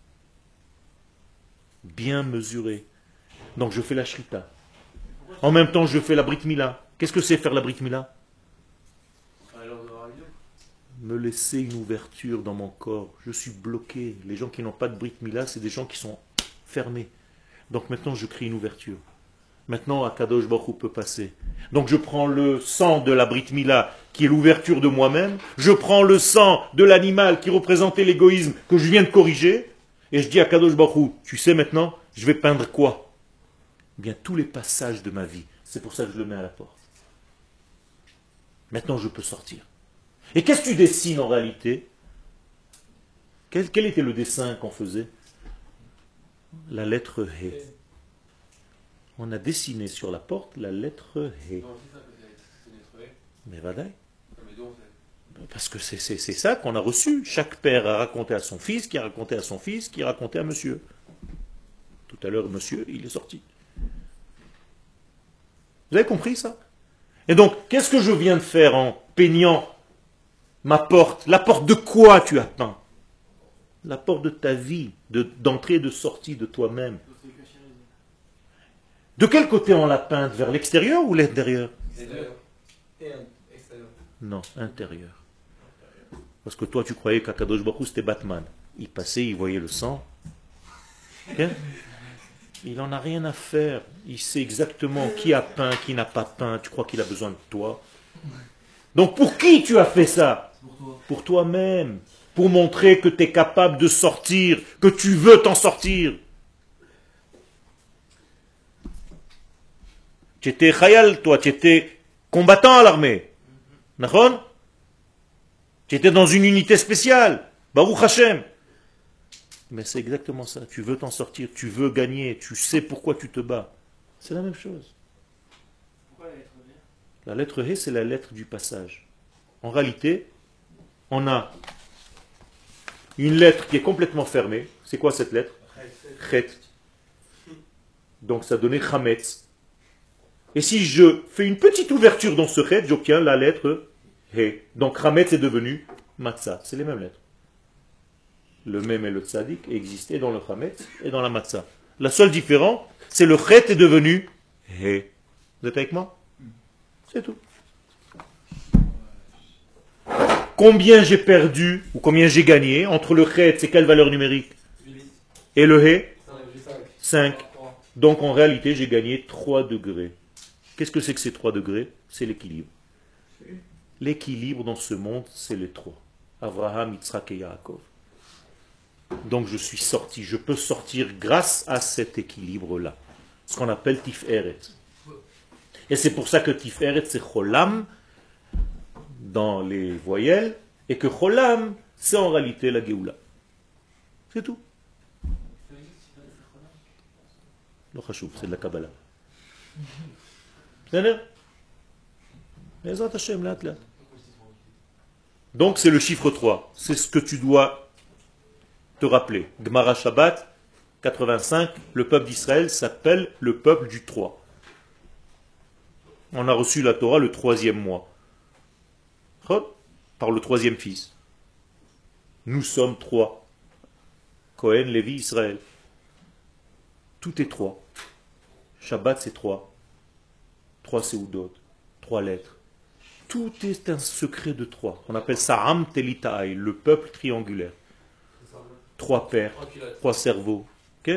bien mesurée. Donc je fais la shrita. En même temps, je fais la brit mila. Qu'est-ce que c'est faire la brit mila? me laisser une ouverture dans mon corps. Je suis bloqué. Les gens qui n'ont pas de Brit Mila, c'est des gens qui sont fermés. Donc maintenant, je crée une ouverture. Maintenant, Akadosh Baruch Hu peut passer. Donc je prends le sang de la Brit Mila, qui est l'ouverture de moi-même. Je prends le sang de l'animal qui représentait l'égoïsme que je viens de corriger. Et je dis à Kadosh Baruch Hu, tu sais maintenant, je vais peindre quoi? Eh bien, tous les passages de ma vie. C'est pour ça que je le mets à la porte. Maintenant, je peux sortir. Et qu'est-ce que tu dessines en réalité? quel, quel était le dessin qu'on faisait? La lettre He. On a dessiné sur la porte la lettre He. Non, c'est ça que c'est une lettre E. Mais vadaï. Mais donc, c'est- Parce que c'est c'est- c'est ça qu'on a reçu. Chaque père a raconté à son fils, qui a raconté à son fils, qui a raconté à monsieur. Tout à l'heure, monsieur, il est sorti. Vous avez compris ça? Et donc, qu'est-ce que je viens de faire en peignant ma porte? La porte de quoi tu as peint? La porte de ta vie, de- d'entrée et de sortie de toi-même. De quel côté on l'a peinte? Vers l'extérieur ou l'intérieur? Extérieur. Et un. Extérieur. Non, intérieur. Parce que toi, tu croyais qu'Akadosh Baruch Hu, c'était Batman. Il passait, il voyait le sang. Ok? Il n'en a rien à faire. Il sait exactement qui a peint, qui n'a pas peint. Tu crois qu'il a besoin de toi. Donc pour qui tu as fait ça? Pour toi. Pour toi-même. Pour montrer que tu es capable de sortir, que tu veux t'en sortir. Tu étais khayal, toi, tu étais combattant à l'armée. Nahon? Tu étais dans une unité spéciale. Baruch Hashem. Mais c'est exactement ça. Tu veux t'en sortir, tu veux gagner, tu sais pourquoi tu te bats. C'est la même chose. Pourquoi la lettre V? La lettre He, c'est la lettre du passage. En réalité, on a une lettre qui est complètement fermée. C'est quoi cette lettre? Chet. Donc ça donnait Chametz. Et si je fais une petite ouverture dans ce Chet, j'obtiens la lettre He. Donc Chametz est devenu Matzah. C'est les mêmes lettres. Le Mem et le Tzadik existaient dans le Chametz et dans la Matzah. La seule différence, c'est le Chet est devenu He. Vous êtes avec moi? C'est tout. Combien j'ai perdu ou combien j'ai gagné entre le Chet, c'est quelle valeur numérique? Et le He? cinq. Donc en réalité, j'ai gagné trois degrés. Qu'est-ce que c'est que ces trois degrés? C'est l'équilibre. L'équilibre dans ce monde, c'est les trois. Abraham, Yitzhak et Yaakov. Donc je suis sorti, je peux sortir grâce à cet équilibre-là. Ce qu'on appelle Tiferet. Et c'est pour ça que Tiferet, c'est Cholam dans les voyelles, et que Cholam, c'est en réalité la Géoula. C'est tout. Le Khashouf, c'est de la Kabbalah. C'est-à-dire Ezrat Hashem, là, là. Donc c'est le chiffre trois. C'est ce que tu dois te rappeler. Gemara Shabbat quatre-vingt-cinq, le peuple d'Israël s'appelle le peuple du trois. On a reçu la Torah le troisième mois. Par le troisième fils. Nous sommes trois. Cohen, Lévi, Israël. Tout est trois. Shabbat c'est trois. Trois séoudot. Trois lettres. Tout est un secret de trois. On appelle ça Am Telitaï, le peuple triangulaire. Trois pères, trois cerveaux. Ok?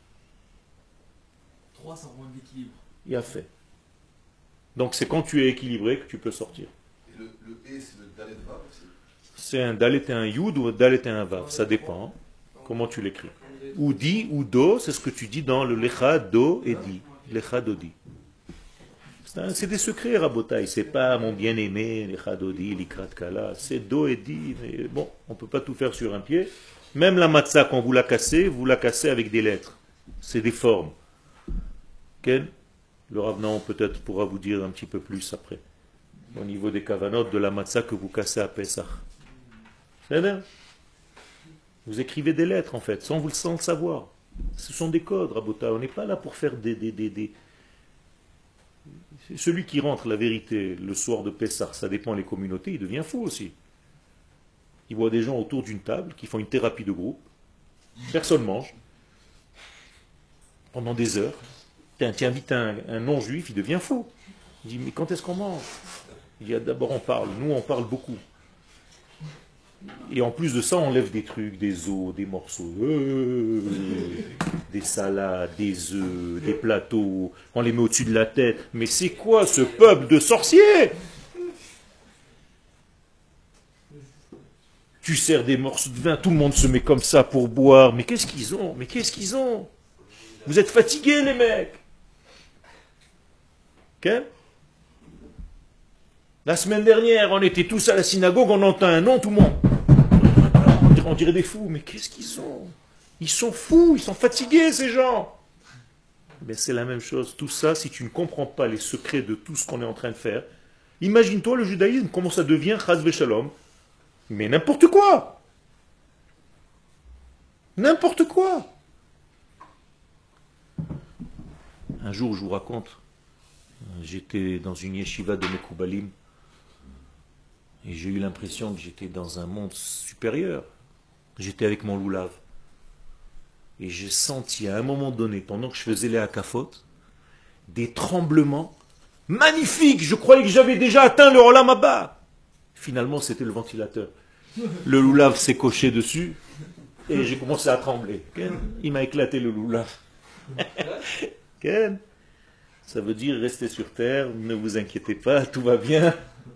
trois, ça rend l'équilibre. Il a fait. Donc c'est quand tu es équilibré que tu peux sortir. Et le, le E, c'est le Dalet Vav aussi. C'est un Dalet et un Yud ou un Dalet et un Vav. Ça dépend. Hein, comment tu l'écris. Ou Di ou Do, c'est ce que tu dis dans le Lecha, Do et Di. Lecha, Do, Di. C'est un- c'est des secrets, Rabotai. C'est pas mon bien-aimé, Lecha, Do, Di, Likrat, Kala. C'est Do et Di. Mais bon, on ne peut pas tout faire sur un pied. Même la matzah, quand vous la cassez, vous la cassez avec des lettres. C'est des formes. Ken, le Rav Naon peut-être pourra vous dire un petit peu plus après. Au niveau des kavanotes de la matzah que vous cassez à Pessah. C'est bien. Vous écrivez des lettres en fait, sans vous sans le savoir. Ce sont des codes, Rabota. On n'est pas là pour faire des, des, des, des... Celui qui rentre la vérité le soir de Pessah, ça dépend des communautés, il devient fou aussi. Il voit des gens autour d'une table qui font une thérapie de groupe. Personne mange. Pendant des heures. Tiens, tu invites un, un non-juif, il devient fou. Il dit, mais quand est-ce qu'on mange? Il dit, d'abord on parle. Nous, on parle beaucoup. Et en plus de ça, on lève des trucs, des os, des morceaux, euh, des salades, des œufs, des plateaux, on les met au-dessus de la tête. Mais c'est quoi ce peuple de sorciers? Tu sers des morceaux de vin, tout le monde se met comme ça pour boire. Mais qu'est-ce qu'ils ont? Mais qu'est-ce qu'ils ont? Vous êtes fatigués, les mecs. Ok? La semaine dernière, on était tous à la synagogue, on entend un nom, tout le monde. On dirait des fous, mais qu'est-ce qu'ils sont? Ils sont fous, ils sont fatigués, ces gens. Mais c'est la même chose. Tout ça, si tu ne comprends pas les secrets de tout ce qu'on est en train de faire, imagine-toi le judaïsme, comment ça devient chas v'shalom. Mais n'importe quoi. N'importe quoi. Un jour, je vous raconte, j'étais dans une yeshiva de Mekoubalim et j'ai eu l'impression que j'étais dans un monde supérieur. J'étais avec mon loulav. Et j'ai senti à un moment donné, pendant que je faisais les hakafot, des tremblements magnifiques. Je croyais que j'avais déjà atteint le Olam Haba. Finalement, c'était le ventilateur. Le loulav s'est coché dessus et j'ai commencé à trembler. Il m'a éclaté le loulav. Ça veut dire restez sur terre, ne vous inquiétez pas, tout va bien.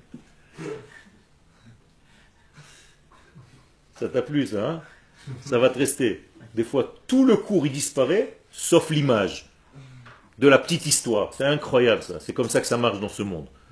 Ça t'a plu ça, hein? Ça va te rester. Des fois, tout le cours il disparaît, sauf l'image de la petite histoire. C'est incroyable ça. C'est comme ça que ça marche dans ce monde.